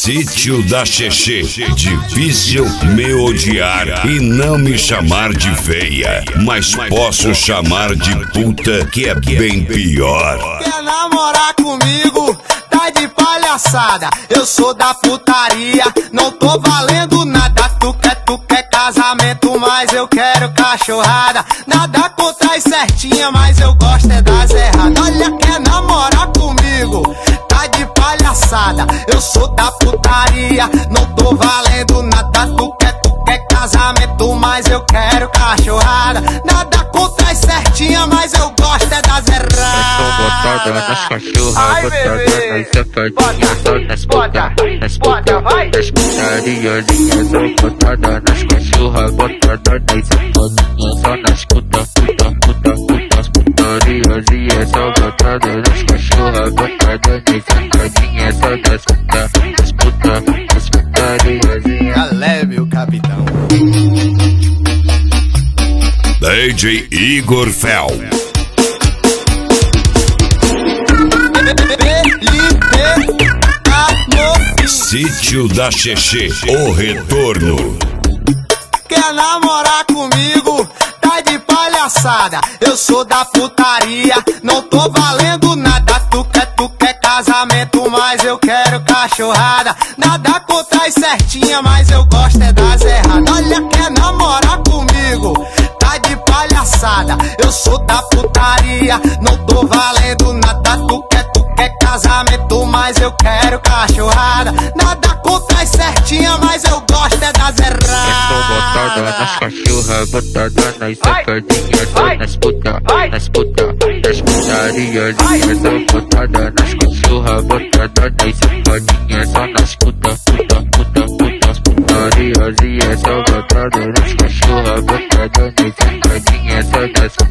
Sítio da Xexê. Difícil me odiar e não me chamar de feia, mas posso chamar de puta, que é bem pior. Quer namorar comigo? Tá de palhaçada. Eu sou da putaria, não tô valendo nada. Tu quer casamento, mas eu quero cachorrada. Nada contra as certinhas, mas eu gosto é das erradas. Olha, quer namorar comigo? Tá de palhaçada. Eu sou da putaria, não tô valendo nada. Tu quer casamento, mas eu quero cachorrada. Nada contra as certinhas, mas eu gosto é das erradas. Eu tô botada nas cachorras, botada nas safadinhas, só nas puta, nas putariazinhas. Tô botada nas cachorras, botada nas safadinhas, só nas puta, as putariazinhas. Só botada nas cachorras, botada nas safadinhas, só nas puta, as putariazinhas. Galé, meu capitão. DJ Igor Fel. Sítio da Xexê, o retorno. Quer namorar comigo? Tá de palhaçada. Eu sou da putaria, não tô valendo nada. Tu quer casamento, mas eu quero cachorrada. Nada contra as certinhas, mas eu gosto é das erradas. Olha, quer namorar comigo? Tá de palhaçada. Eu sou da putaria, não tô valendo nada. Tu quer casamento, mas eu quero cachorrada. Nada contra as certinhas, mas eu gosto é das erradas. Eu tô botada nas cachorras, botada nas safadinhas, só nas puta, as putariazinhas. Tô botada nas cachorras, botada nas safadinhas, só nas puta, as putariazinhas. Só botada nas cachorras, botada nas safadinhas, só nas